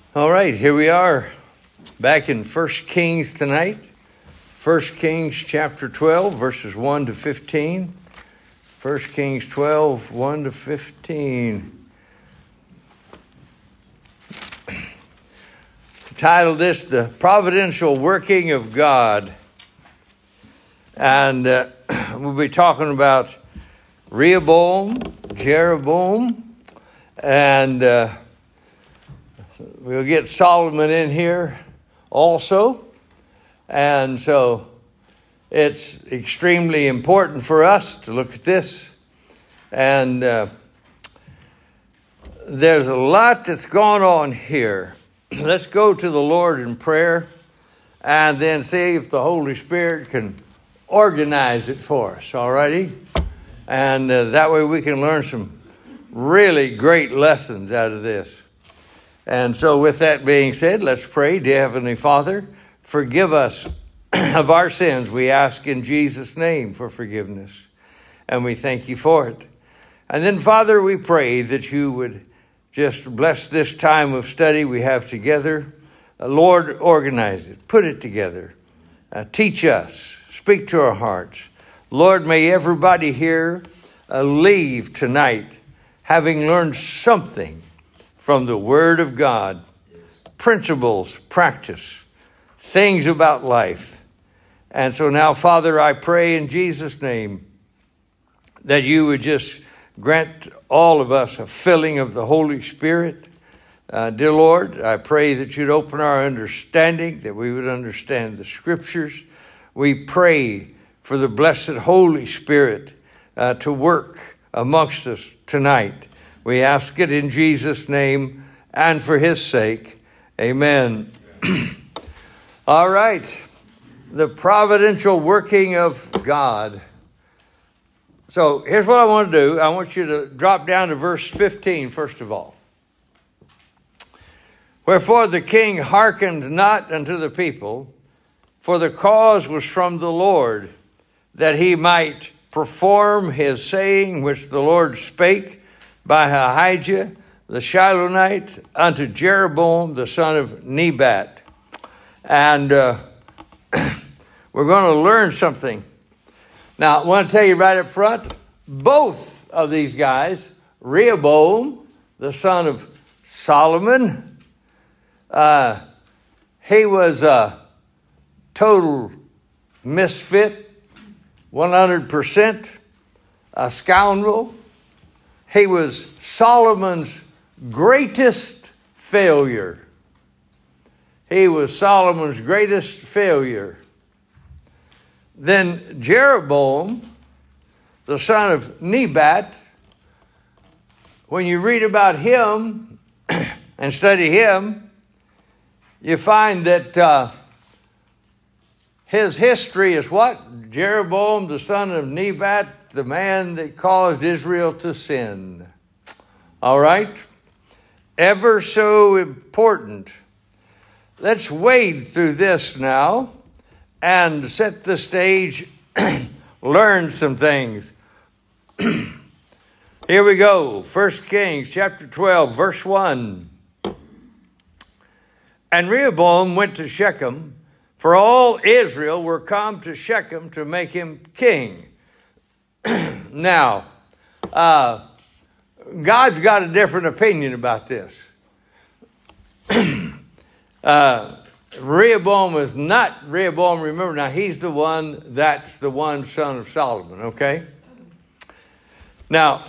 All right, here we are back in 1 Kings tonight. 1 Kings chapter 12, verses 1 to 15. 1 Kings 12, 1 to 15. Titled this, The Providential Working of God. And we'll be talking about Rehoboam, Jeroboam, and we'll get Solomon in here also. And so it's extremely important for us to look at this. And there's a lot that's gone on here. Let's go to the Lord in prayer and then see if the Holy Spirit can organize it for us, all righty? And that way we can learn some really great lessons out of this. And so with that being said, let's pray. Dear Heavenly Father, forgive us of our sins. We ask in Jesus' name for forgiveness. And we thank you for it. And then, Father, we pray that you would just bless this time of study we have together. Lord, organize it. Put it together. Teach us. Speak to our hearts. Lord, may everybody here leave tonight having learned something from the Word of God, principles, practice, things about life. And so now, Father, I pray in Jesus' name that you would just grant all of us a filling of the Holy Spirit. Dear Lord, I pray that you'd open our understanding, that we would understand the Scriptures. We pray for the blessed Holy Spirit to work amongst us tonight. We ask it in Jesus' name and for his sake. Amen. All right. The providential working of God. So here's what I want to do. I want you to drop down to verse 15, first of all. Wherefore the king hearkened not unto the people, for the cause was from the Lord, that he might perform his saying which the Lord spake by Ahijah the Shilonite unto Jeroboam the son of Nebat. And we're going to learn something. Now, I want to tell you right up front, both of these guys, Rehoboam, the son of Solomon, he was a total misfit, 100%, a scoundrel. He was Solomon's greatest failure. He was Solomon's greatest failure. Then Jeroboam, the son of Nebat, when you read about him and study him, you find that his history is what? Jeroboam, the son of Nebat, the man that caused Israel to sin. All right? Ever so important. Let's wade through this now and set the stage, learn some things. Here we go. 1 Kings chapter 12, verse 1. And Rehoboam went to Shechem, for all Israel were come to Shechem to make him king. Now, God's got a different opinion about this. Rehoboam is not Rehoboam. Remember, now he's the one, that's the one son of Solomon, okay? Now,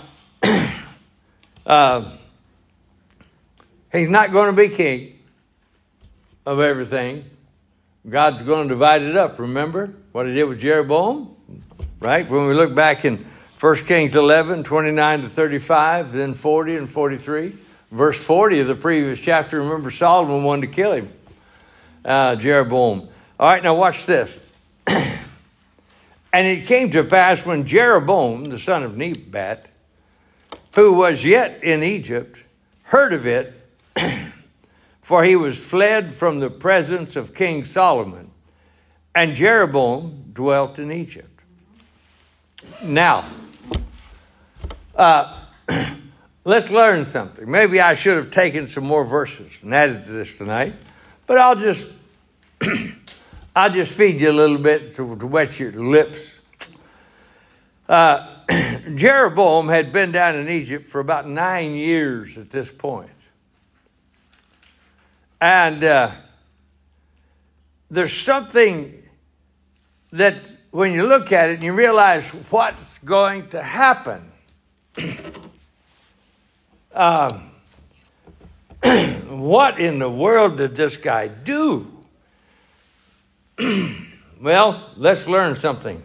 he's not going to be king of everything. God's going to divide it up. Remember what he did with Jeroboam? Right? When we look back in 1 Kings 11, 29 to 35, then 40 and 43. Verse 40 of the previous chapter, remember Solomon wanted to kill him. Jeroboam. All right, now watch this. And it came to pass when Jeroboam, the son of Nebat, who was yet in Egypt, heard of it, for he was fled from the presence of King Solomon, and Jeroboam dwelt in Egypt. Now, let's learn something. Maybe I should have taken some more verses and added to this tonight, but I'll just feed you a little bit to wet your lips. Jeroboam had been down in Egypt for about 9 years at this point. And there's something that when you look at it and you realize what's going to happen. What in the world did this guy do? Well, let's learn something.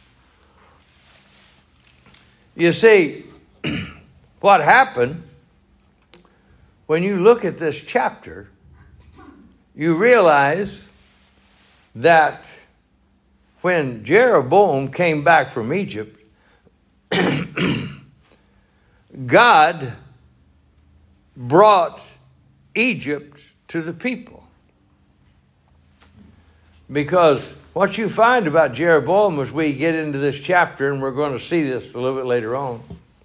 You see, what happened, when you look at this chapter, you realize that when Jeroboam came back from Egypt, God brought Egypt to the people. Because what you find about Jeroboam as we get into this chapter, and we're going to see this a little bit later on,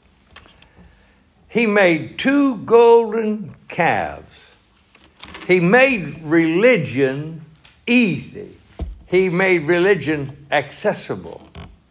he made 2 golden calves. He made religion easy. He made religion accessible.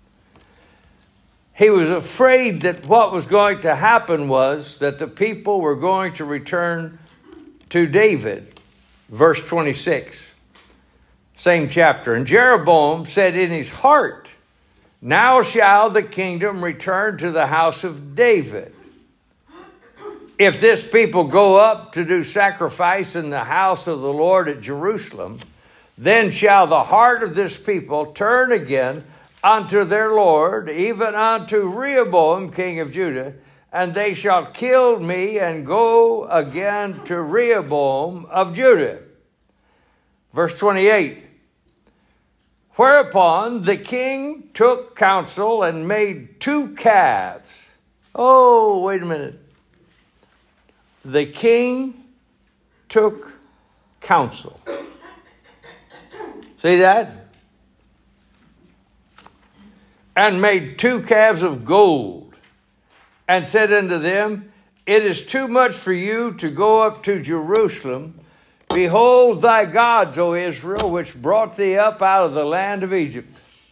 He was afraid that what was going to happen was that the people were going to return to David. Verse 26, same chapter. And Jeroboam said in his heart, now shall the kingdom return to the house of David. If this people go up to do sacrifice in the house of the Lord at Jerusalem, then shall the heart of this people turn again unto their Lord, even unto Rehoboam, king of Judah, and they shall kill me and go again to Rehoboam of Judah. Verse 28, whereupon the king took counsel and made 2 calves. Oh, wait a minute. The king took counsel. See that? And made 2 calves of gold, and said unto them, it is too much for you to go up to Jerusalem. Behold thy gods, O Israel, which brought thee up out of the land of Egypt.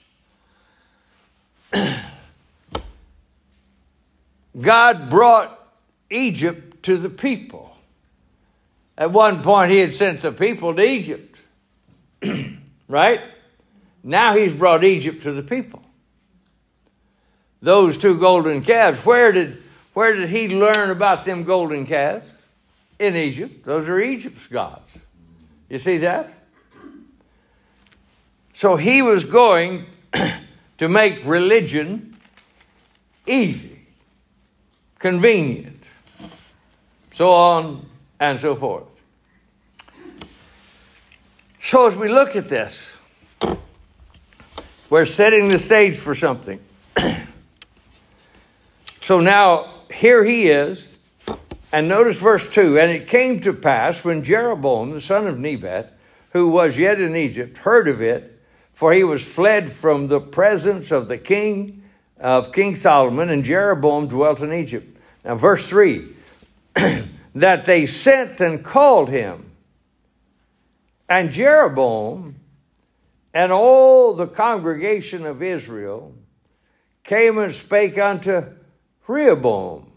God brought Egypt to the people. At one point, he had sent the people to Egypt. Right? Now he's brought Egypt to the people. Those 2 golden calves, where did he learn about them golden calves? In Egypt. Those are Egypt's gods. You see that? So he was going to make religion easy, convenient, so on and so forth. So as we look at this, we're setting the stage for something. So now, here he is, and notice verse 2, and it came to pass when Jeroboam, the son of Nebat, who was yet in Egypt, heard of it, for he was fled from the presence of the king, of King Solomon, and Jeroboam dwelt in Egypt. Now, verse 3, that they sent and called him, and Jeroboam and all the congregation of Israel came and spake unto Rehoboam.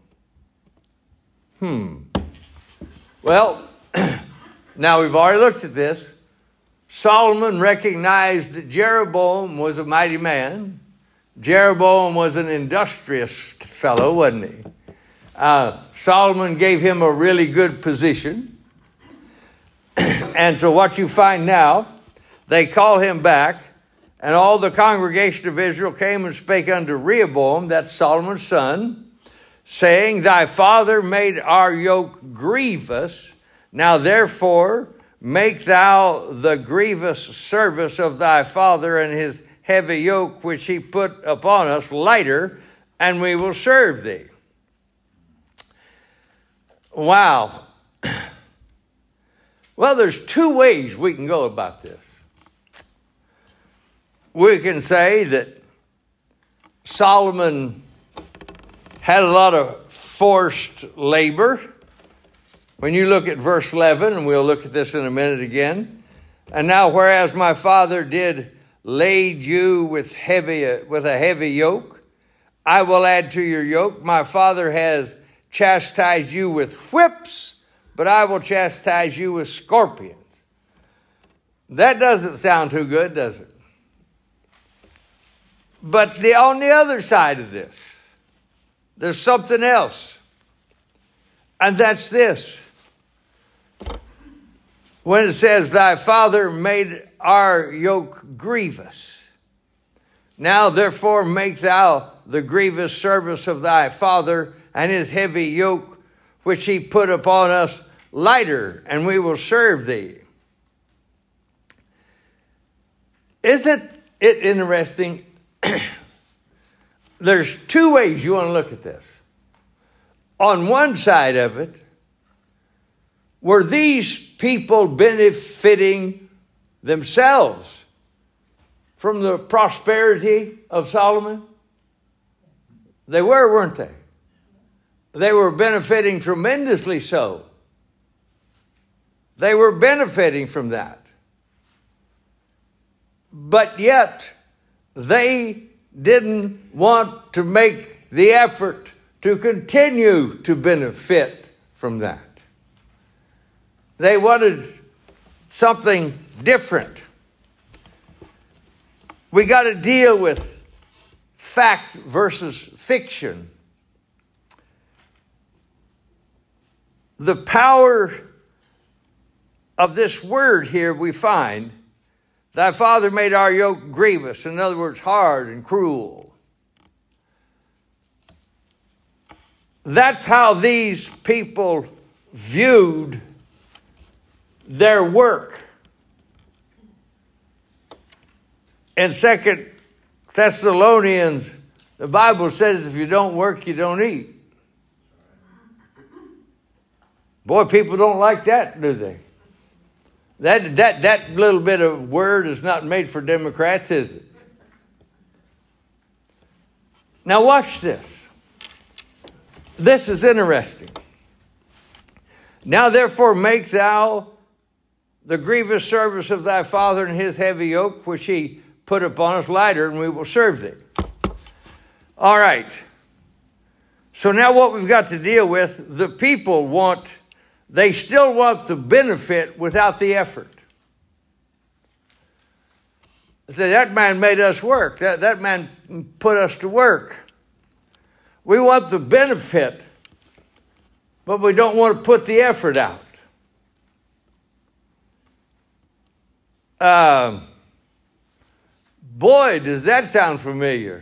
Well, now we've already looked at this. Solomon recognized that Jeroboam was a mighty man. Jeroboam was an industrious fellow, wasn't he? Solomon gave him a really good position. And so what you find now, they call him back, and all the congregation of Israel came and spake unto Rehoboam, that's Solomon's son, saying, thy father made our yoke grievous. Now therefore make thou the grievous service of thy father and his heavy yoke which he put upon us lighter, and we will serve thee. Wow. Well, there's 2 ways we can go about this. We can say that Solomon had a lot of forced labor. When you look at verse 11, and we'll look at this in a minute again. And now, whereas my father did lade you with a heavy yoke, I will add to your yoke. My father has chastised you with whips, but I will chastise you with scorpions. That doesn't sound too good, does it? But on the other side of this, there's something else. And that's this. When it says, thy father made our yoke grievous. Now therefore make thou the grievous service of thy father and his heavy yoke, which he put upon us, lighter, and we will serve thee. Isn't it interesting? There's two ways you want to look at this. On one side of it, were these people benefiting themselves from the prosperity of Solomon? They were, weren't they? They were benefiting tremendously so. They were benefiting from that. But yet, they didn't want to make the effort to continue to benefit from that. They wanted something different. We got to deal with fact versus fiction. The power of this word here we find, thy father made our yoke grievous. In other words, hard and cruel. That's how these people viewed their work. In 2 Thessalonians, the Bible says if you don't work, you don't eat. Boy, people don't like that, do they? That little bit of word is not made for Democrats, is it? Now watch this. This is interesting. Now therefore make thou the grievous service of thy father and his heavy yoke, which he put upon us, lighter, and we will serve thee. All right. So now what we've got to deal with, the people they still want the benefit without the effort. Say, that man made us work. That man put us to work. We want the benefit, but we don't want to put the effort out. Boy, does that sound familiar.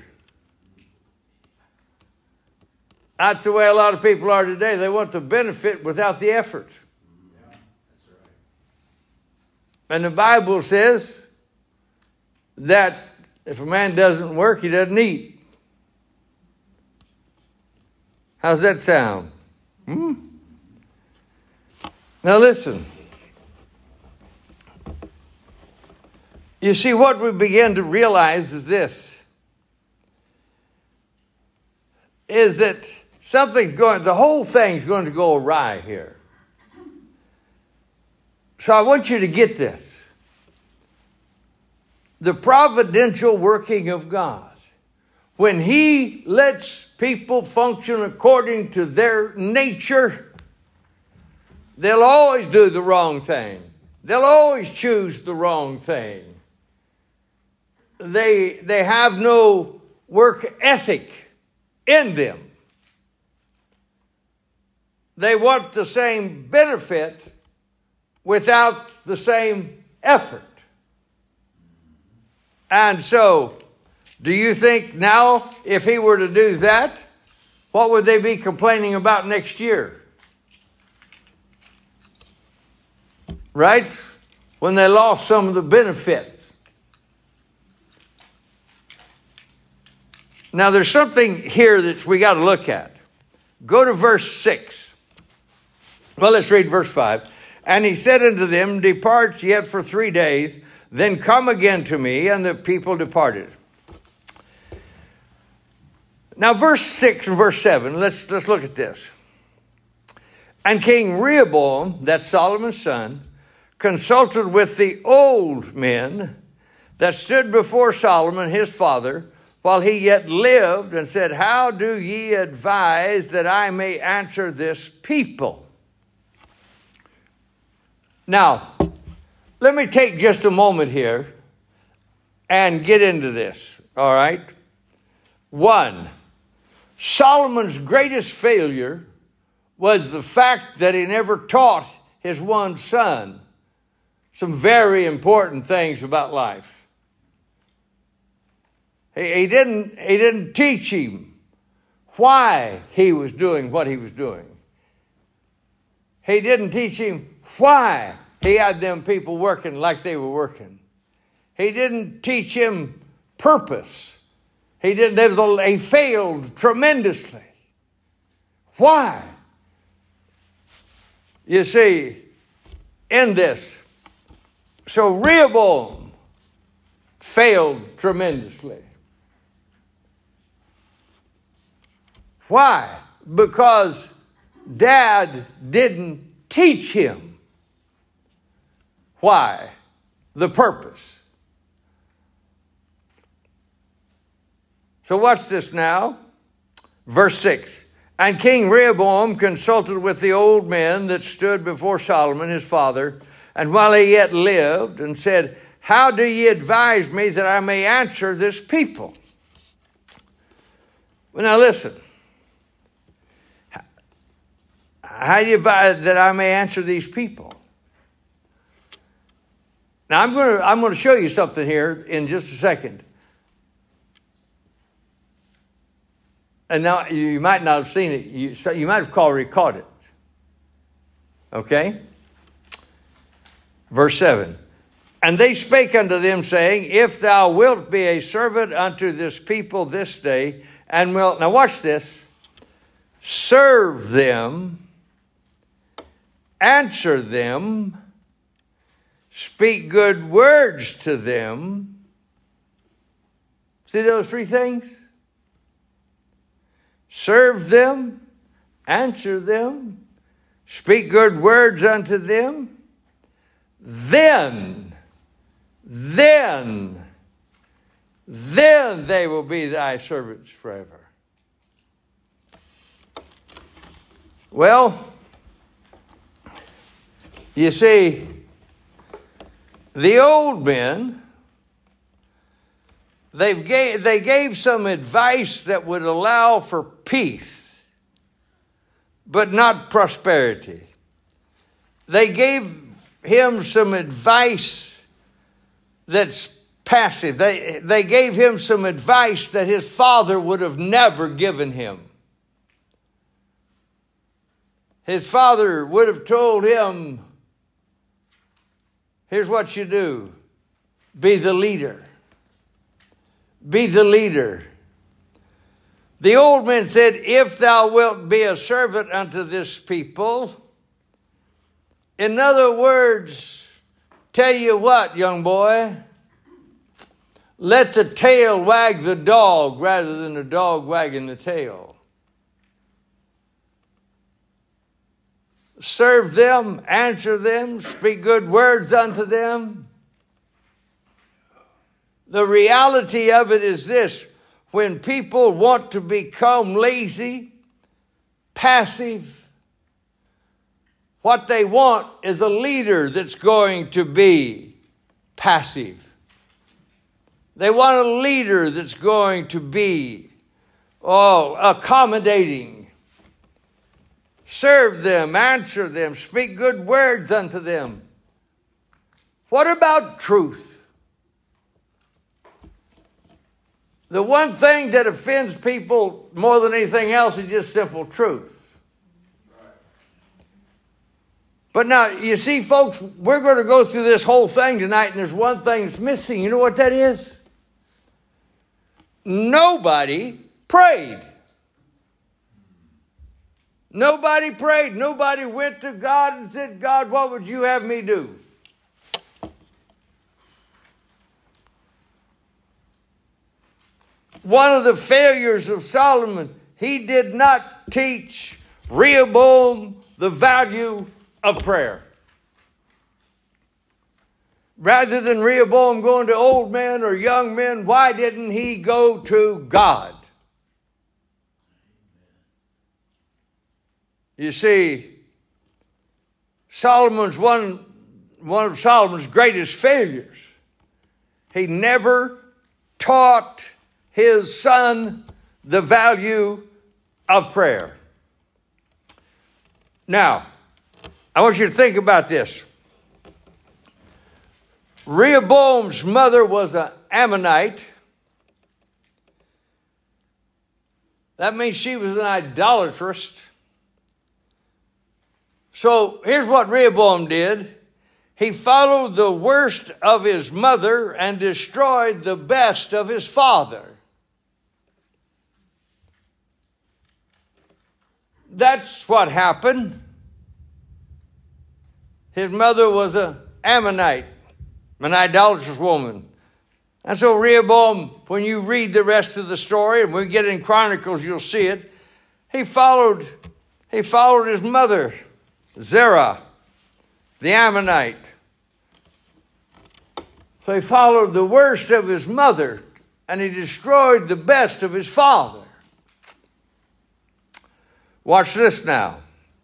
That's the way a lot of people are today. They want the benefit without the effort. Yeah, that's right. And the Bible says that if a man doesn't work, he doesn't eat. How's that sound? Now listen. You see, what we begin to realize is this. Is that the whole thing's going to go awry here. So I want you to get this. The providential working of God. When he lets people function according to their nature, they'll always do the wrong thing. They'll always choose the wrong thing. They have no work ethic in them. They want the same benefit without the same effort. And so, do you think now, if he were to do that, what would they be complaining about next year? Right? When they lost some of the benefits. Now, there's something here that we got to look at. Go to verse 6. Well, let's read verse 5. And he said unto them, depart yet for 3 days, then come again to me. And the people departed. Now, verse 6 and verse 7, let's look at this. And King Rehoboam, that's Solomon's son, consulted with the old men that stood before Solomon his father while he yet lived, and said, how do ye advise that I may answer this people? Now, let me take just a moment here and get into this, all right? 1, Solomon's greatest failure was the fact that he never taught his one son some very important things about life. He didn't teach him why he was doing what he was doing. He didn't teach him why he had them people working like they were working. He didn't teach him purpose. He failed tremendously. Why? You see, in this, so Rehoboam failed tremendously. Why? Because Dad didn't teach him. Why? The purpose. So watch this now. Verse 6. And King Rehoboam consulted with the old men that stood before Solomon his father, and while he yet lived, and said, how do ye advise me that I may answer this people? Well, now listen. How do you advise that I may answer these people? Now I'm going to show you something here in just a second. And now you might not have seen it. You might have already caught it. Okay? Verse 7. And they spake unto them, saying, if thou wilt be a servant unto this people this day, and wilt, now watch this, serve them, answer them, speak good words to them. See those three things? Serve them, answer them, speak good words unto them. Then they will be thy servants forever. Well, you see, the old men, they gave some advice that would allow for peace, but not prosperity. They gave him some advice that's passive. They gave him some advice that his father would have never given him. His father would have told him, here's what you do. Be the leader. Be the leader. The old men said, if thou wilt be a servant unto this people. In other words, tell you what, young boy, let the tail wag the dog rather than the dog wagging the tail. Serve them, answer them, speak good words unto them. The reality of it is this: when people want to become lazy, passive, what they want is a leader that's going to be passive. They want a leader that's going to be, accommodating. Serve them, answer them, speak good words unto them. What about truth? The one thing that offends people more than anything else is just simple truth. But now, you see, folks, we're going to go through this whole thing tonight, and there's one thing that's missing. You know what that is? Nobody prayed. Nobody prayed. Nobody went to God and said, God, what would you have me do? one of the failures of Solomon. He did not teach Rehoboam the value of prayer. Rather than Rehoboam going to old men or young men, why didn't he go to God? You see, Solomon's one of Solomon's greatest failures. He never taught his son the value of prayer. Now, I want you to think about this. Rehoboam's mother was an Ammonite. That means she was an idolatress. So here's what Rehoboam did. He followed the worst of his mother and destroyed the best of his father. That's what happened. His mother was an Ammonite, an idolatrous woman. And so Rehoboam, when you read the rest of the story, and when we get in Chronicles, you'll see it, he followed his mother, Zerah, the Ammonite. So he followed the worst of his mother, and he destroyed the best of his father. Watch this now.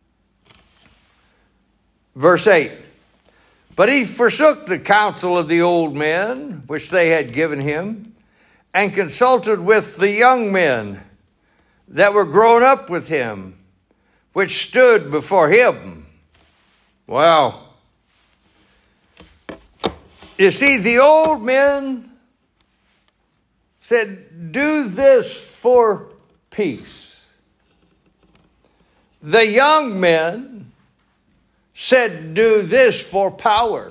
Verse 8. But he forsook the counsel of the old men, which they had given him, and consulted with the young men that were grown up with him, which stood before him. Wow. You see, the old men said, do this for peace. The young men said, do this for power.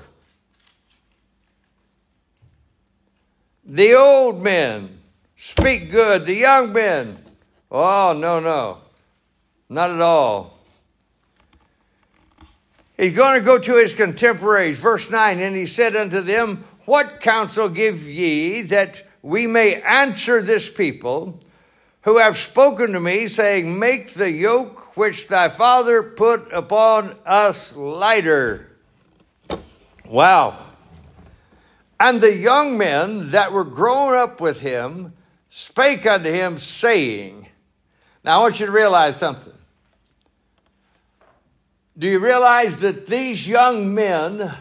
The old men speak good. The young men, oh, no, not at all. He's going to go to his contemporaries. Verse 9, and he said unto them, what counsel give ye that we may answer this people who have spoken to me, saying, make the yoke which thy father put upon us lighter. Wow. And the young men that were grown up with him spake unto him, saying. Now I want you to realize something. Do you realize that these young men,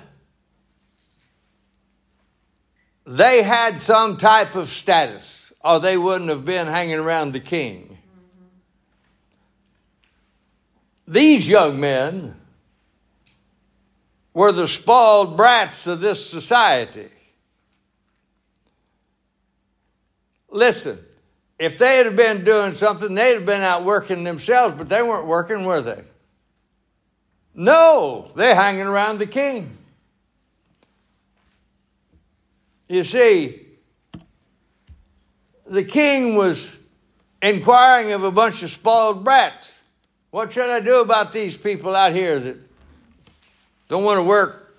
they had some type of status, or they wouldn't have been hanging around the king? These young men were the spoiled brats of this society. Listen, if they had been doing something, they'd have been out working themselves, but they weren't working, were they? No, they're hanging around the king. You see, the king was inquiring of a bunch of spoiled brats. What should I do about these people out here that don't want to work?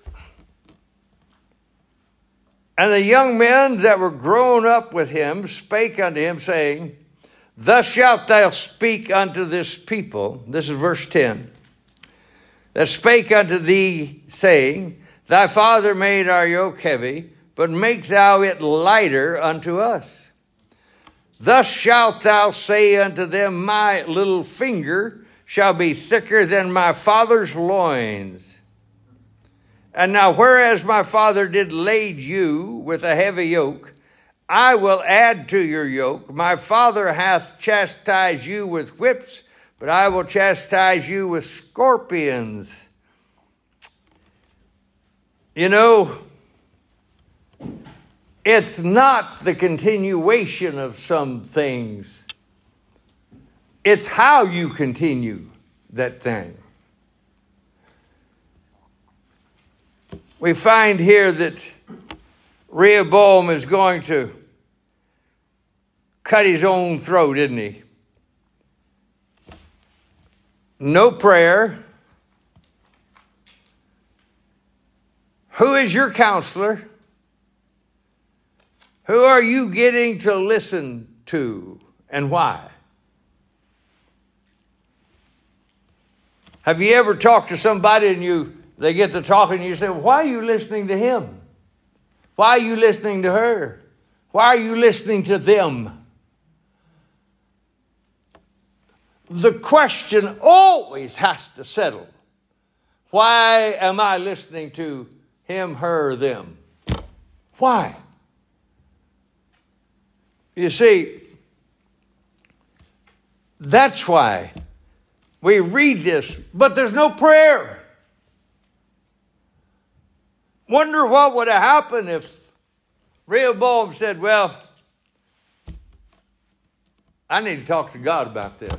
And the young men that were grown up with him spake unto him, saying, thus shalt thou speak unto this people. This is verse 10. That spake unto thee, saying, thy father made our yoke heavy, but make thou it lighter unto us. Thus shalt thou say unto them, my little finger shall be thicker than my father's loins. And now whereas my father did lade you with a heavy yoke, I will add to your yoke. My father hath chastised you with whips, but I will chastise you with scorpions. You know, it's not the continuation of some things. It's how you continue that thing. We find here that Rehoboam is going to cut his own throat, isn't he? No prayer. Who is your counselor? Who are you getting to listen to, and why? Have you ever talked to somebody and they get to talking and you say, why are you listening to him? Why are you listening to her? Why are you listening to them? The question always has to settle. Why am I listening to him, her, them? Why? You see, that's why we read this, but there's no prayer. Wonder what would have happened if Rehoboam said, well, I need to talk to God about this.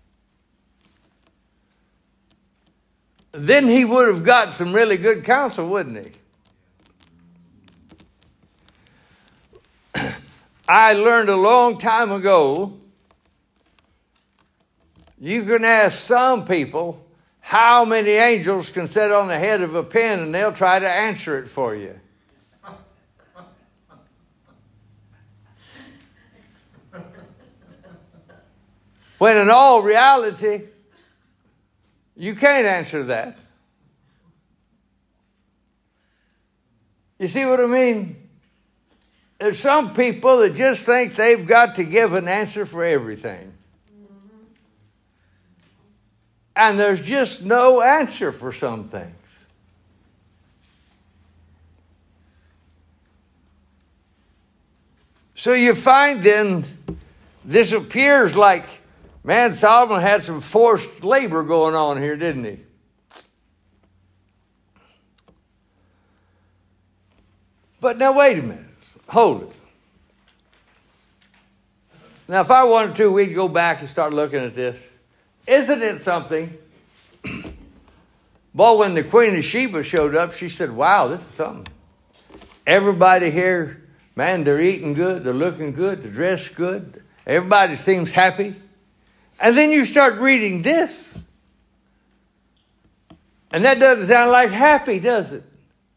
Then he would have got some really good counsel, wouldn't he? I learned a long time ago, you can ask some people how many angels can sit on the head of a pen and they'll try to answer it for you. When in all reality, you can't answer that. You see what I mean? There's some people that just think they've got to give an answer for everything. And there's just no answer for some things. So you find then, this appears like, man, Solomon had some forced labor going on here, didn't he? But now wait a minute. Hold it. Now if I wanted to, we'd go back and start looking at this. Isn't it something? Boy, when the Queen of Sheba showed up, she said, wow, this is something. Everybody here, man, they're eating good, they're looking good, they're dressed good. Everybody seems happy. And then you start reading this. And that doesn't sound like happy, does it?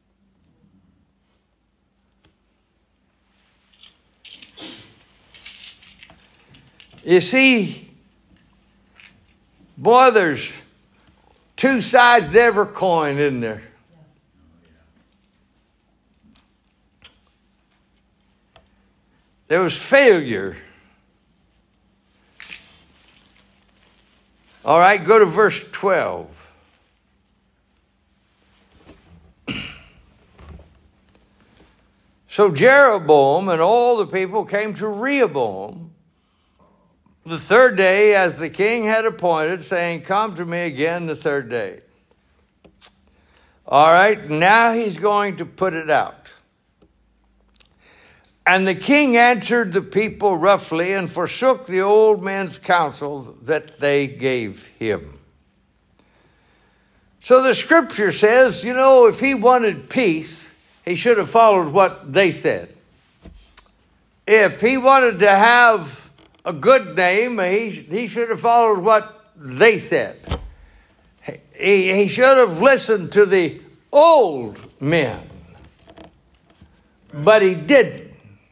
You see, boy, there's two sides to every coin, isn't there? There was failure. All right, go to verse 12. So Jeroboam and all the people came to Rehoboam the third day, as the king had appointed, saying, come to me again the third day. All right, now he's going to put it out. And the king answered the people roughly and forsook the old men's counsel that they gave him. So the scripture says, you know, if he wanted peace, he should have followed what they said. If he wanted to have a good name, he should have followed what they said. He should have listened to the old men. But he didn't.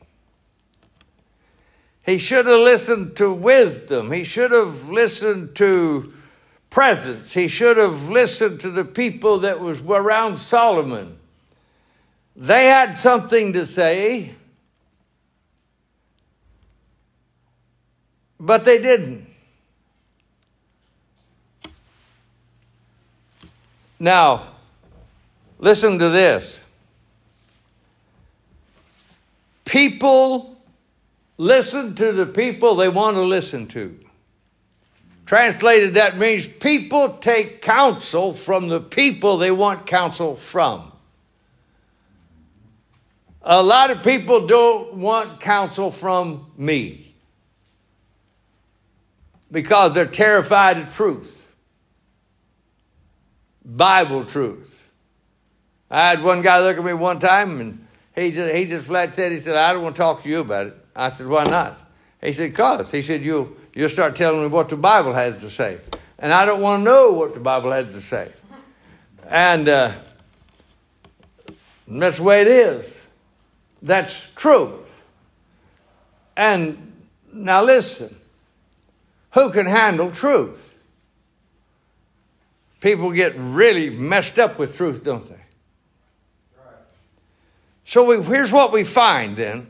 He should have listened to wisdom. He should have listened to presence. He should have listened to the people that was around Solomon. They had something to say, but they didn't. Now, listen to this. People listen to the people they want to listen to. Translated, that means people take counsel from the people they want counsel from. A lot of people don't want counsel from me because they're terrified of truth. Bible truth. I had one guy look at me one time and he just flat said, he said, I don't want to talk to you about it. I said, why not? He said, because. He said, you'll start telling me what the Bible has to say. And I don't want to know what the Bible has to say. And that's the way it is. That's truth. And Now listen, who can handle truth? People get really messed up with truth, don't they? Right. So here's what we find then.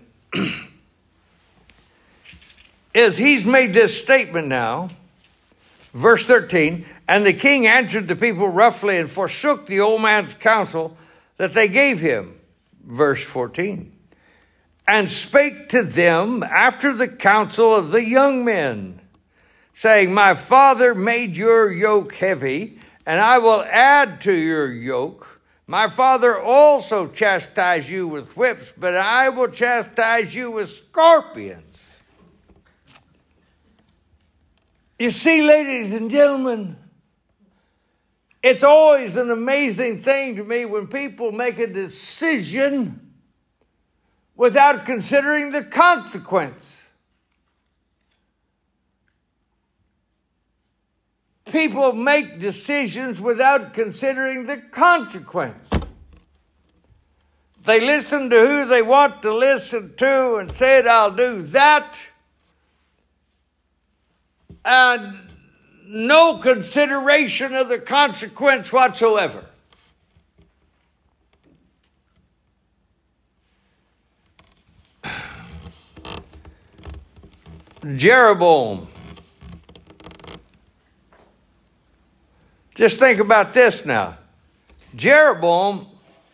Is he's made this statement now. Verse 13, and the king answered the people roughly and forsook the old man's counsel that they gave him. Verse 14, and spake to them after the counsel of the young men, saying, my father made your yoke heavy, and I will add to your yoke. My father also chastised you with whips, but I will chastise you with scorpions. You see, ladies and gentlemen, it's always an amazing thing to me when people make a decision without considering the consequence. People make decisions without considering the consequence. They listen to who they want to listen to and said, I'll do that. And no consideration of the consequence whatsoever. Jeroboam. Just think about this now. Jeroboam,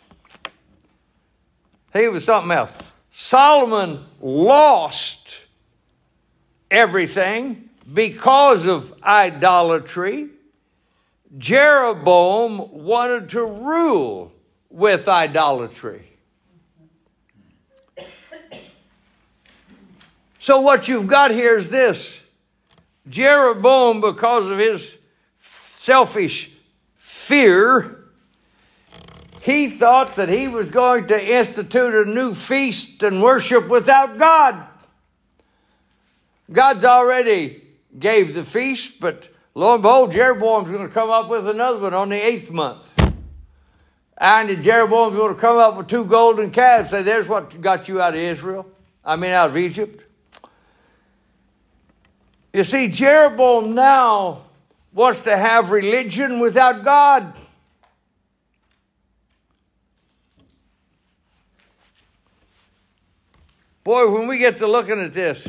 he was something else. Solomon lost everything because of idolatry. Jeroboam wanted to rule with idolatry. So what you've got here is this. Jeroboam, because of his selfish fear, he thought that he was going to institute a new feast and worship without God. God's already gave the feast, but lo and behold, Jeroboam's going to come up with another one on the 8th month. And Jeroboam's going to come up with 2 golden calves. Say, there's what got you out of Egypt. You see, Jeroboam now wants to have religion without God. Boy, when we get to looking at this,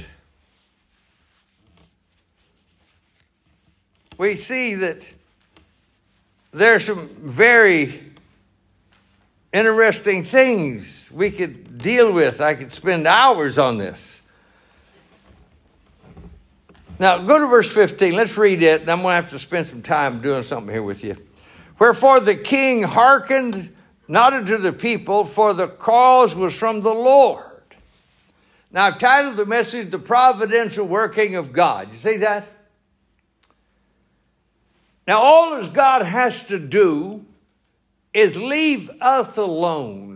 we see that there's some very interesting things we could deal with. I could spend hours on this. Now, go to verse 15. Let's read it, and I'm going to have to spend some time doing something here with you. Wherefore the king hearkened not unto the people, for the cause was from the Lord. Now, I've titled the message, The Providential Working of God. You see that? Now, all that God has to do is leave us alone.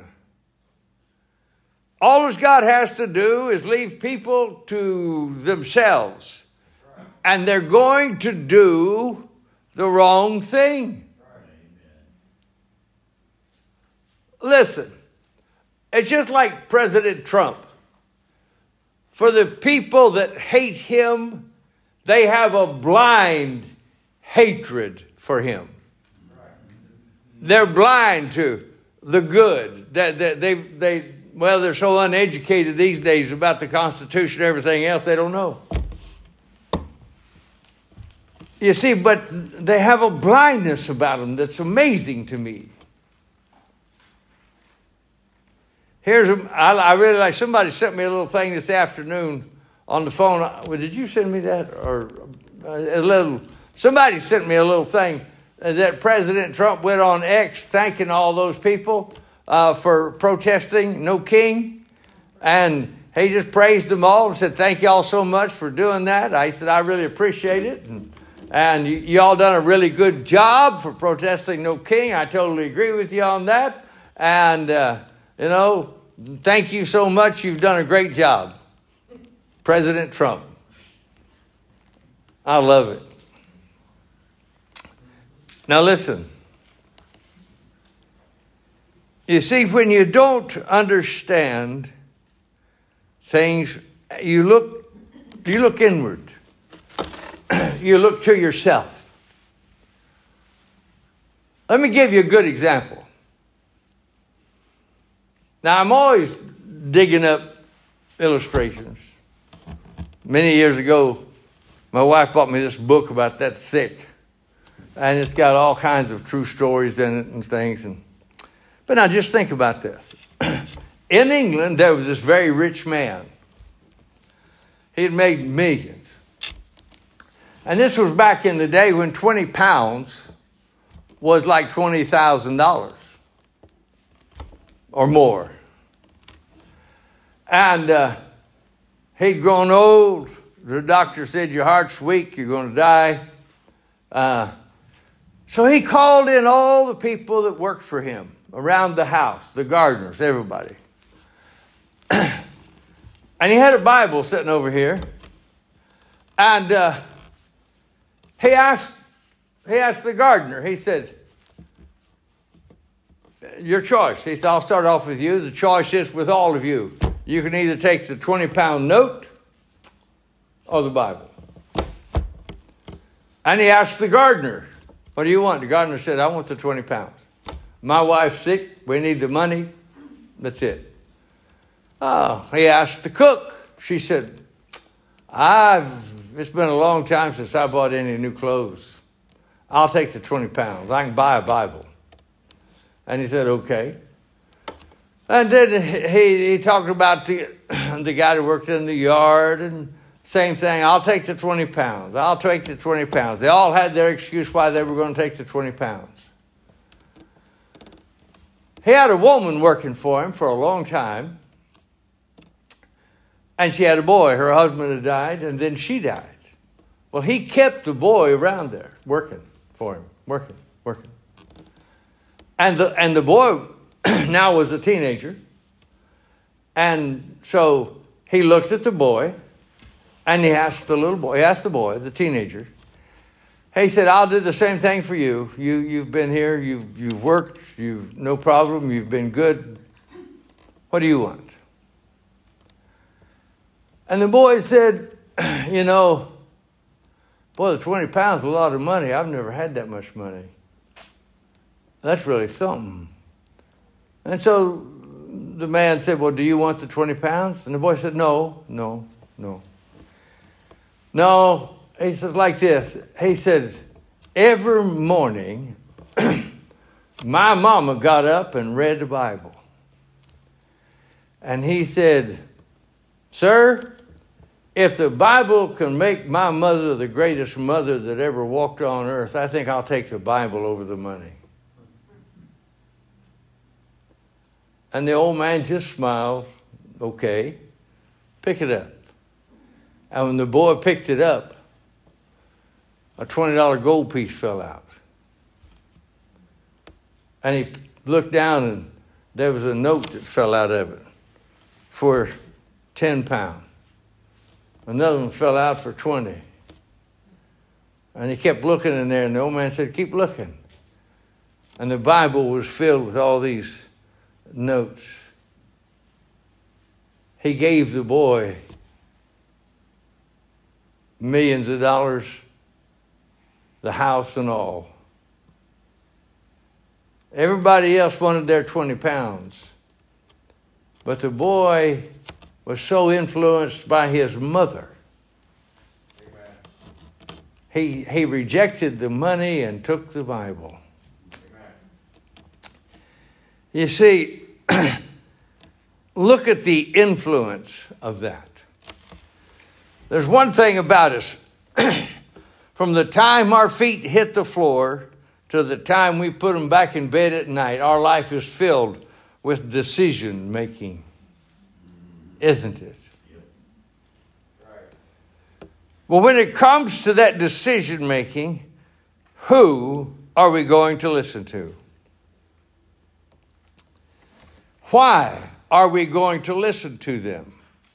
All that God has to do is leave people to themselves. And they're going to do the wrong thing. Listen, it's just like President Trump. For the people that hate him, they have a blind hatred for him. They're blind to the good. They're so uneducated these days about the Constitution and everything else, they don't know. You see, but they have a blindness about them that's amazing to me. I really like, somebody sent me a little thing this afternoon on the phone. Well, did you send me that? Somebody sent me a little thing that President Trump went on X thanking all those people for protesting No King. And he just praised them all and said, thank you all so much for doing that. I said, I really appreciate it. And you all done a really good job for protesting No King. I totally agree with you on that. And, thank you so much. You've done a great job. President Trump. I love it. Now listen. You see, when you don't understand things, you look You look inward. You look to yourself. Let me give you a good example. Now, I'm always digging up illustrations. Many years ago, my wife bought me this book about that thick. And it's got all kinds of true stories in it and things. But now just think about this. In England, there was this very rich man. He had made millions. And this was back in the day when 20 pounds was like $20,000 or more. And he'd grown old. The doctor said, your heart's weak, you're going to die. So he called in all the people that worked for him around the house, the gardeners, everybody. And he had a Bible sitting over here. And he asked the gardener, he said, your choice. He said, I'll start off with you. The choice is with all of you. You can either take the 20-pound note or the Bible. And he asked the gardener, what do you want? The gardener said, I want the 20 pounds. My wife's sick. We need the money. That's it. Oh, he asked the cook. She said, it's been a long time since I bought any new clothes. I'll take the 20 pounds. I can buy a Bible. And he said, okay. And then he talked about the guy who worked in the yard and same thing. I'll take the 20 pounds. I'll take the 20 pounds. They all had their excuse why they were going to take the 20 pounds. He had a woman working for him for a long time. And she had a boy. Her husband had died, and then she died. Well, he kept the boy around there, working for him, working. And the boy now was a teenager. And so he looked at the boy, and he asked the boy, the teenager, he said, I'll do the same thing for you. You've been here, you've worked, you've no problem, you've been good. What do you want? And the boy said, boy, the 20 pounds is a lot of money. I've never had that much money. That's really something. And so the man said, well, do you want the 20 pounds? And the boy said, no. No, he said like this. He said, every morning, my mama got up and read the Bible. And he said, sir, if the Bible can make my mother the greatest mother that ever walked on earth, I think I'll take the Bible over the money. And the old man just smiled. Okay, pick it up. And when the boy picked it up, a $20 gold piece fell out. And he looked down and there was a note that fell out of it for 10 pounds. Another one fell out for 20. And he kept looking in there, and the old man said, keep looking. And the Bible was filled with all these notes. He gave the boy millions of dollars, the house and all. Everybody else wanted their 20 pounds. But the boy was so influenced by his mother. He rejected the money and took the Bible. You see, look at the influence of that. There's one thing about us. From the time our feet hit the floor to the time we put them back in bed at night, our life is filled with decision making. Isn't it? Well, when it comes to that decision making, who are we going to listen to? Why are we going to listen to them?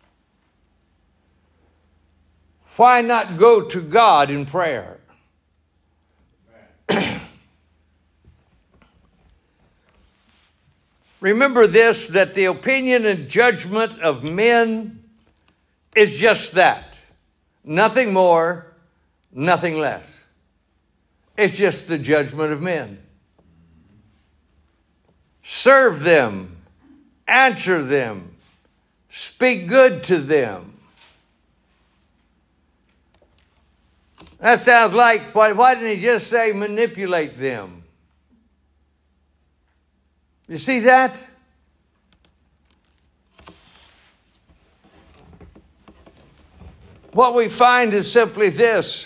Why not go to God in prayer? Remember this, that the opinion and judgment of men is just that. Nothing more, nothing less. It's just the judgment of men. Serve them, answer them, speak good to them. That sounds like, why didn't he just say manipulate them? You see that? What we find is simply this,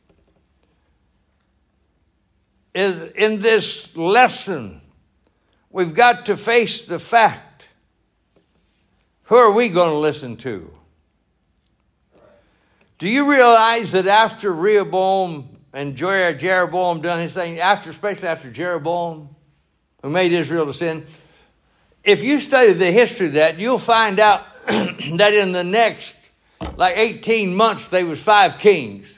is in this lesson, we've got to face the fact, who are we going to listen to? Do you realize that after Rehoboam and Jeroboam done his thing, especially after Jeroboam, who made Israel to sin, if you study the history of that, you'll find out that in the next, 18 months, there was 5 kings.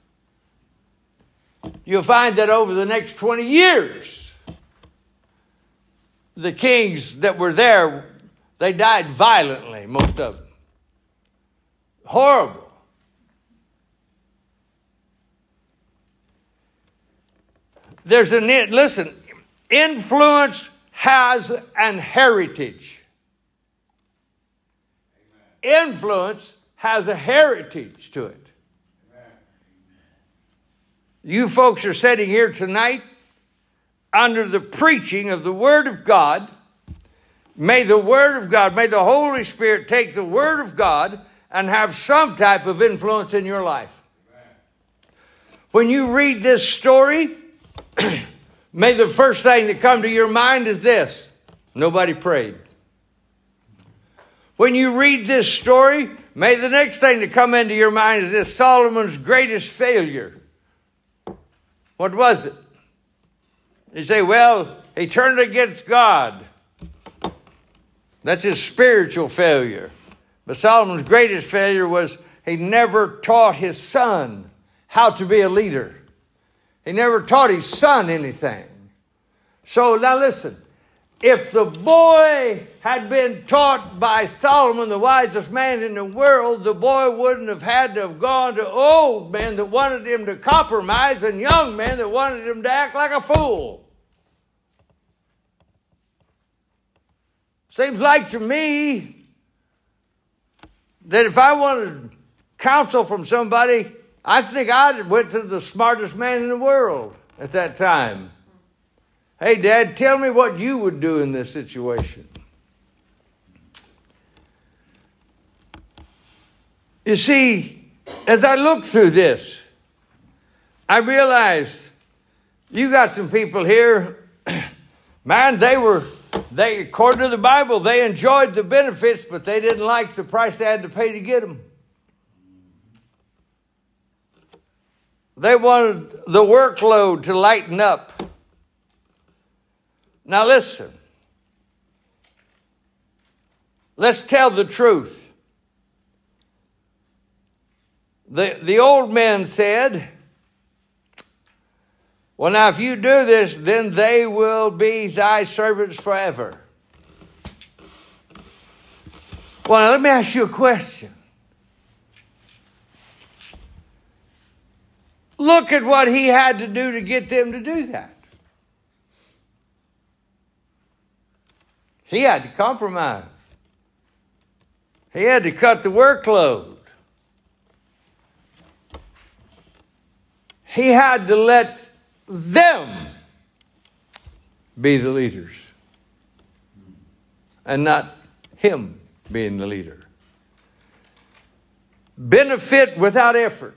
You'll find that over the next 20 years, the kings that were there, they died violently, most of them. Horrible. Listen, influence has an heritage. Influence has a heritage to it. You folks are sitting here tonight under the preaching of the Word of God. May the Word of God, may the Holy Spirit take the Word of God and have some type of influence in your life. When you read this story, may the first thing that come to your mind is this: nobody prayed. When you read this story, may the next thing to come into your mind is this: Solomon's greatest failure. What was it? You say, well, he turned against God. That's his spiritual failure. But Solomon's greatest failure was he never taught his son how to be a leader. He never taught his son anything. So now listen, if the boy had been taught by Solomon, the wisest man in the world, the boy wouldn't have had to have gone to old men that wanted him to compromise and young men that wanted him to act like a fool. Seems like to me that if I wanted counsel from somebody, I think I went to the smartest man in the world at that time. Hey, Dad, tell me what you would do in this situation. You see, as I looked through this, I realized you got some people here, man, they according to the Bible, they enjoyed the benefits, but they didn't like the price they had to pay to get them. They wanted the workload to lighten up. Now listen. Let's tell the truth. The old men said, well, now if you do this, then they will be thy servants forever. Well, now let me ask you a question. Look at what he had to do to get them to do that. He had to compromise. He had to cut the workload. He had to let them be the leaders and not him being the leader. Benefit without effort.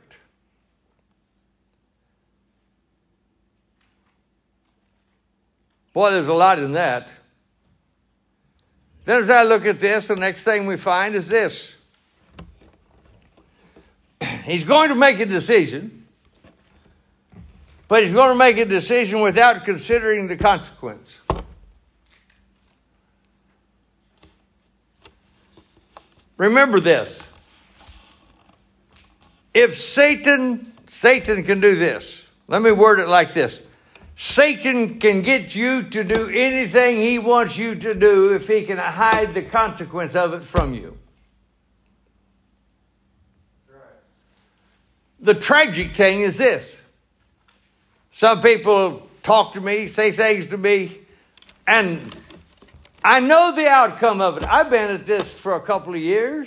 Boy, there's a lot in that. Then as I look at this, the next thing we find is this. He's going to make a decision, but he's going to make a decision without considering the consequence. Remember this. If Satan can do this. Let me word it like this. Satan can get you to do anything he wants you to do if he can hide the consequence of it from you. the tragic thing is this. Some people talk to me, say things to me, and I know the outcome of it. I've been at this for a couple of years.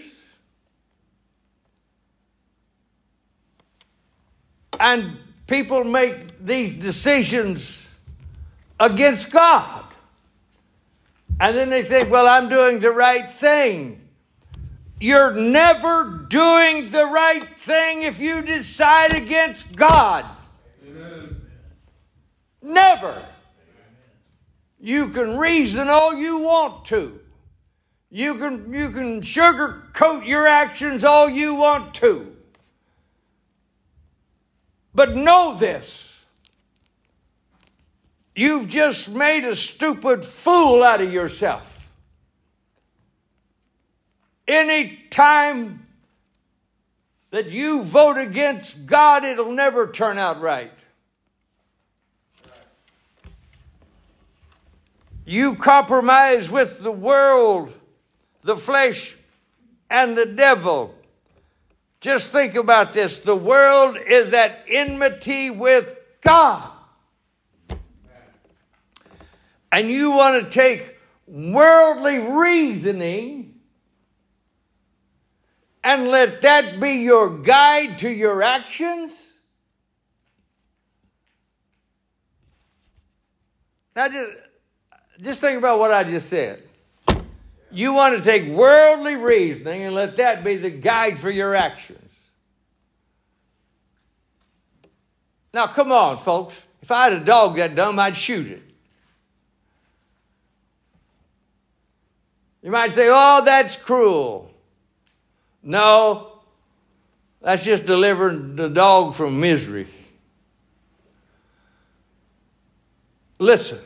And people make these decisions against God. And then they think, well, I'm doing the right thing. You're never doing the right thing if you decide against God. Amen. Never. You can reason all you want to. You can sugarcoat your actions all you want to. But know this. You've just made a stupid fool out of yourself. Any time that you vote against God, it'll never turn out right. You compromise with the world, the flesh, and the devil. Just think about this. The world is at enmity with God. And you want to take worldly reasoning and let that be your guide to your actions? Now just think about what I just said. You want to take worldly reasoning and let that be the guide for your actions. Now, come on, folks. If I had a dog that dumb, I'd shoot it. You might say, oh, that's cruel. No, that's just delivering the dog from misery. Listen.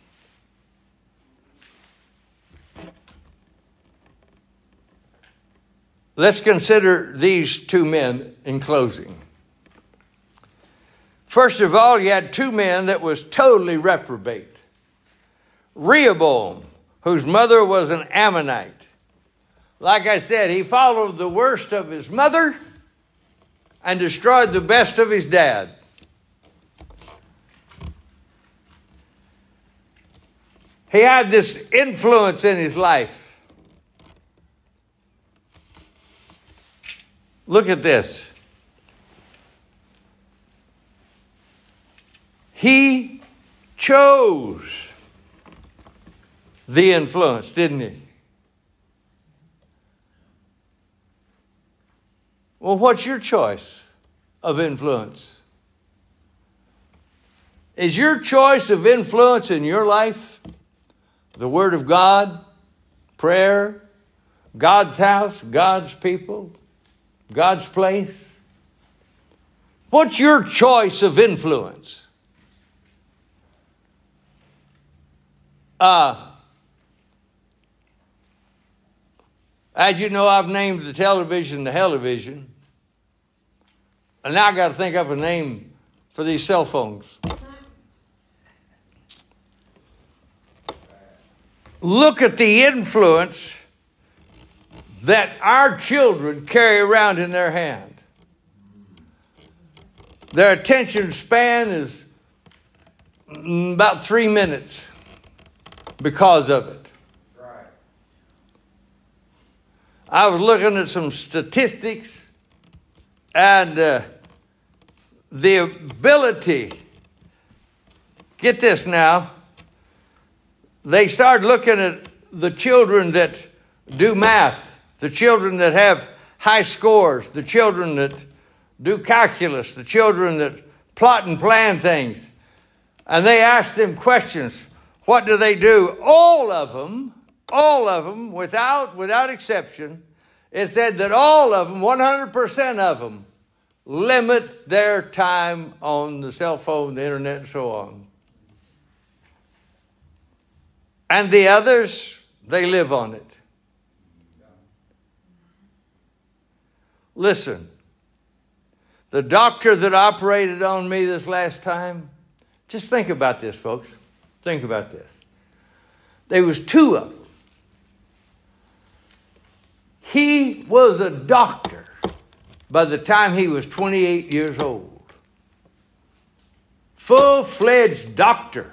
Let's consider these two men in closing. First of all, you had two men that was totally reprobate. Rehoboam, whose mother was an Ammonite. Like I said, he followed the worst of his mother and destroyed the best of his dad. He had this influence in his life. Look at this. He chose the influence, didn't he? Well, what's your choice of influence? Is your choice of influence in your life the Word of God, prayer, God's house, God's people, God's place? What's your choice of influence? As you know, I've named the television the Hellivision. And now I got to think up a name for these cell phones. Look at the influence that our children carry around in their hand. Their attention span is about 3 minutes because of it. Right. I was looking at some statistics, and the ability, get this now, they started looking at the children that do math, the children that have high scores, the children that do calculus, the children that plot and plan things. And they asked them questions. What do they do? All of them, without exception, it said that all of them, 100% of them, limit their time on the cell phone, the internet, and so on. And the others, they live on it. Listen, the doctor that operated on me this last time, just think about this, folks. Think about this. There was two of them. He was a doctor by the time he was 28 years old. Full-fledged doctor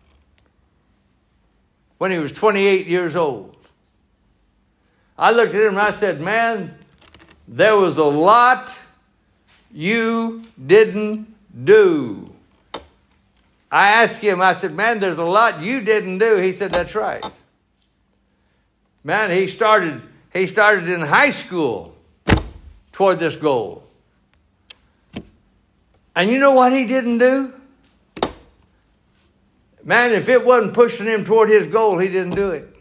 when he was 28 years old. I looked at him and I said, man, there was a lot you didn't do. I asked him, I said, man, there's a lot you didn't do. He said, that's right. Man, he started in high school toward this goal. And you know what he didn't do? Man, if it wasn't pushing him toward his goal, he didn't do it.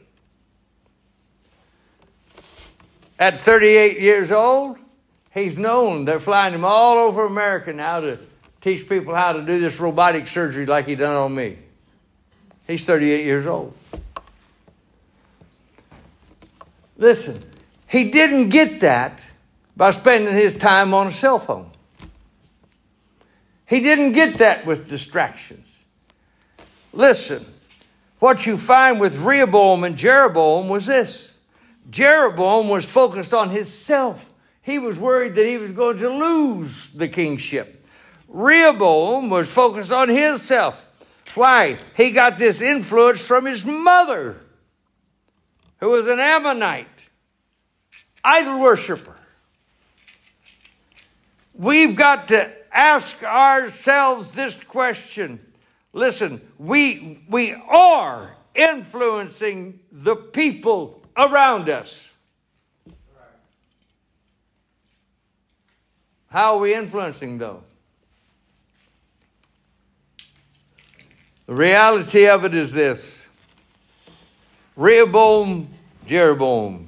At 38 years old, he's known. They're flying him all over America now to teach people how to do this robotic surgery like he done on me. He's 38 years old. Listen, he didn't get that by spending his time on a cell phone. He didn't get that with distractions. Listen, what you find with Rehoboam and Jeroboam was this. Jeroboam was focused on himself. He was worried that he was going to lose the kingship. Rehoboam was focused on himself. Why? He got this influence from his mother, who was an Ammonite, idol worshiper. We've got to ask ourselves this question. Listen, we are influencing the people around us. How are we influencing them? The reality of it is this. Rehoboam, Jeroboam.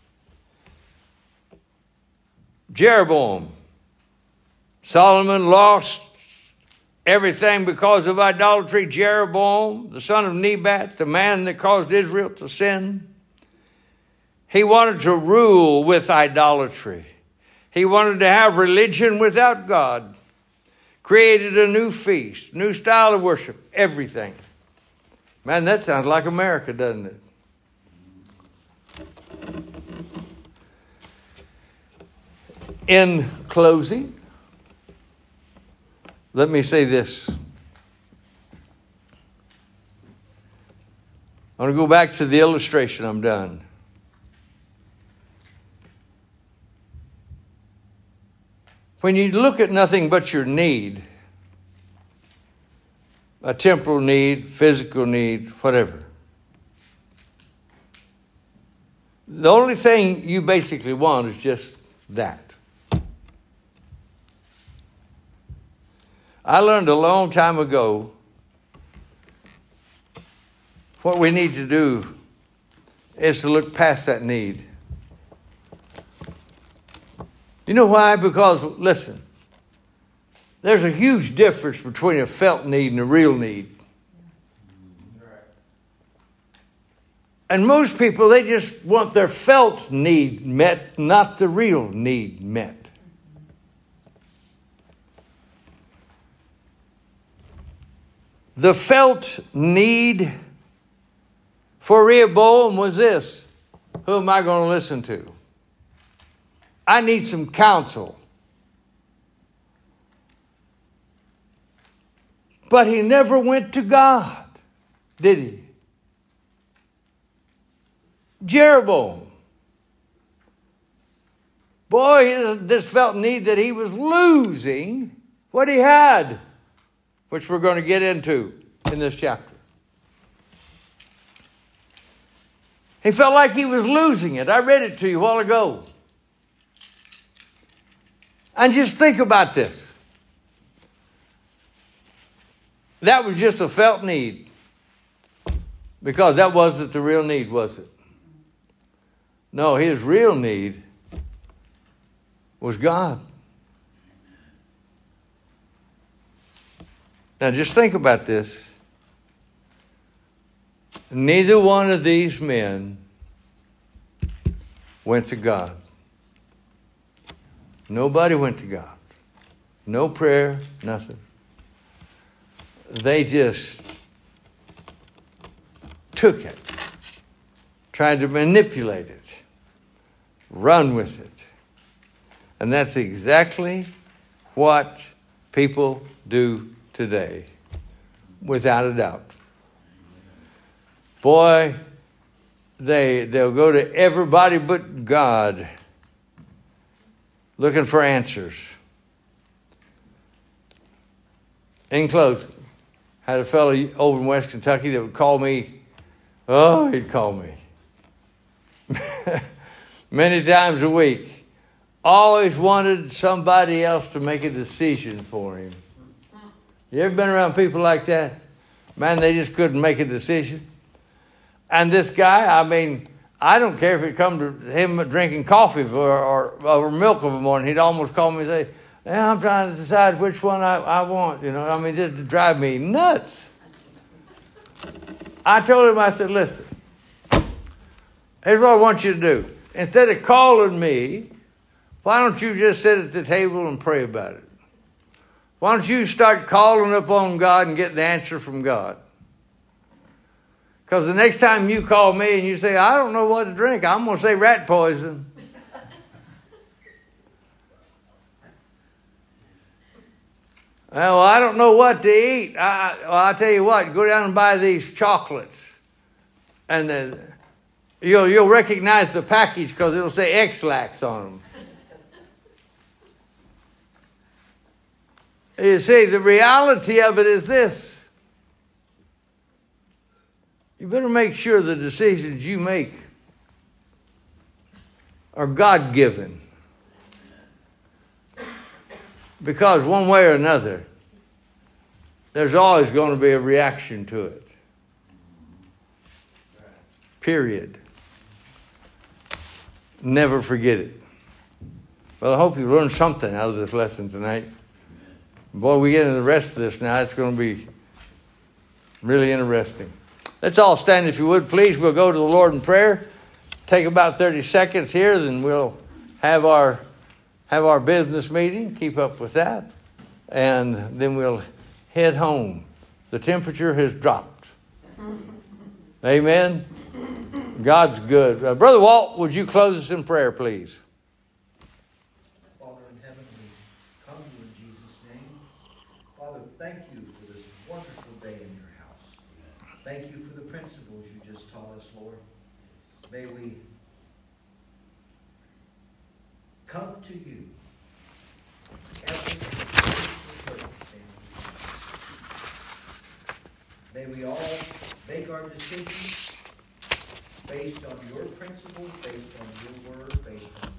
Jeroboam. Solomon lost everything because of idolatry. Jeroboam, the son of Nebat, the man that caused Israel to sin. He wanted to rule with idolatry. He wanted to have religion without God. Created a new feast, new style of worship, everything. Man, that sounds like America, doesn't it? In closing, let me say this. I want to go back to the illustration. I'm done. When you look at nothing but your need, a temporal need, physical need, whatever, the only thing you basically want is just that. I learned a long time ago what we need to do is to look past that need. You know why? Because, listen, there's a huge difference between a felt need and a real need. And most people, they just want their felt need met, not the real need met. The felt need for Rehoboam was this. Who am I going to listen to? I need some counsel. But he never went to God, did he? Jeroboam. Boy, this felt need that he was losing what he had, which we're going to get into in this chapter. He felt like he was losing it. I read it to you a while ago. And just think about this. That was just a felt need. Because that wasn't the real need, was it? No, his real need was God. Now just think about this. Neither one of these men went to God. Nobody went to God. No prayer, nothing. They just took it, tried to manipulate it, run with it. And that's exactly what people do today, without a doubt. Boy, they'll go to everybody but God looking for answers. In closing, had a fellow over in West Kentucky that would call me. Oh, he'd call me many times a week. Always wanted somebody else to make a decision for him. You ever been around people like that? Man, they just couldn't make a decision. And this guy, I mean, I don't care if it come to him drinking coffee or milk of a morning. He'd almost call me and say, "Yeah, I'm trying to decide which one I want." You know, I mean, just to drive me nuts. I told him, I said, "Listen, here's what I want you to do. Instead of calling me, why don't you just sit at the table and pray about it? Why don't you start calling upon God and get the answer from God? Because the next time you call me and you say, I don't know what to drink, I'm going to say rat poison." Well, I don't know what to eat. I'll tell you what, go down and buy these chocolates. And then you'll recognize the package because it'll say X-Lax on them. You see, the reality of it is this. You better make sure the decisions you make are God-given. Because one way or another, there's always going to be a reaction to it. Period. Never forget it. Well, I hope you learned something out of this lesson tonight. Boy, we get into the rest of this now. It's going to be really interesting. Let's all stand, if you would, please. We'll go to the Lord in prayer. Take about 30 seconds here, then we'll have our business meeting. Keep up with that. And then we'll head home. The temperature has dropped. Amen. God's good. Brother Walt, would you close us in prayer, please? Father in heaven, we come to you in Jesus' name. Father, thank you for this wonderful day in your house. Thank you for the principles you just taught us, Lord. May we come to you every circumstance. May we all make our decisions based on your principles, based on your word, based on